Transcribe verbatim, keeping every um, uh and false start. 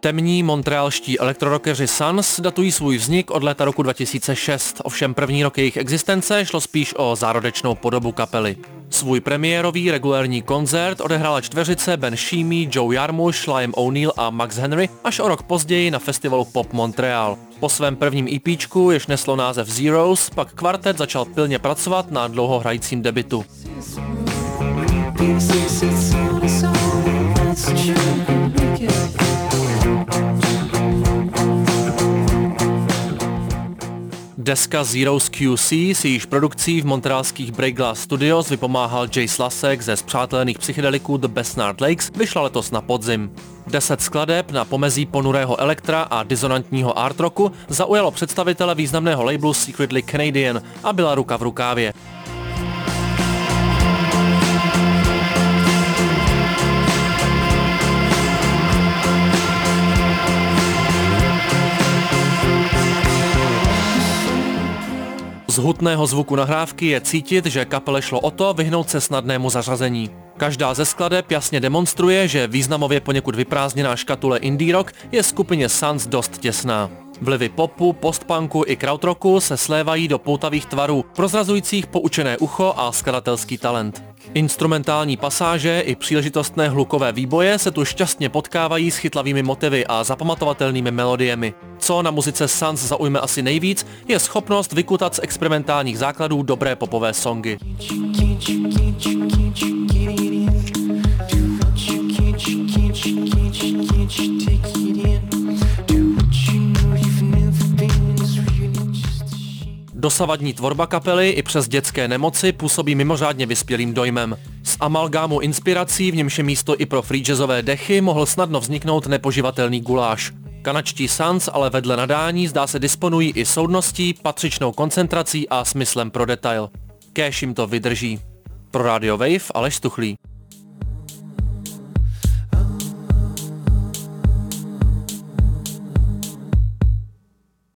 Temní montrealští elektrorockeři Suns datují svůj vznik od léta roku dva tisíce šest, ovšem první rok jejich existence šlo spíš o zárodečnou podobu kapely. Svůj premiérový regulérní koncert odehrála čtveřice Ben Sheemy, Joe Jarmusch, Liam O'Neill a Max Henry až o rok později na festivalu Pop Montreal. Po svém prvním EPčku, jež neslo název Zeros, pak kvartet začal pilně pracovat na dlouho hrajícím debutu. Deska Zeros Q C, s jejíž produkcí v montrealských Breakglass Studios vypomáhal Jay Slasek ze spřátelených psychedeliků The Besnard Lakes, vyšla letos na podzim. Deset skladeb na pomezí ponurého elektra a disonantního art rocku zaujalo představitele významného labelu Secretly Canadian a byla ruka v rukávě. Z hutného zvuku nahrávky je cítit, že kapele šlo o to vyhnout se snadnému zařazení. Každá ze skladeb jasně demonstruje, že významově poněkud vyprázdněná škatule indie rock je skupině Suns dost těsná. Vlivy popu, postpunku i krautrocku se slévají do poutavých tvarů, prozrazujících poučené ucho a skladatelský talent. Instrumentální pasáže i příležitostné hlukové výboje se tu šťastně potkávají s chytlavými motivy a zapamatovatelnými melodiemi. Co na muzice Suns zaujme asi nejvíc, je schopnost vykutat z experimentálních základů dobré popové songy. Dosavadní tvorba kapely i přes dětské nemoci působí mimořádně vyspělým dojmem. Z amalgámu inspirací, v němž je místo i pro free jazzové dechy, mohl snadno vzniknout nepoživatelný guláš. Kanadští Suns ale vedle nadání zdá se disponují i soudností, patřičnou koncentrací a smyslem pro detail. Kéž jim to vydrží. Pro Radio Wave Aleš Stuchlý.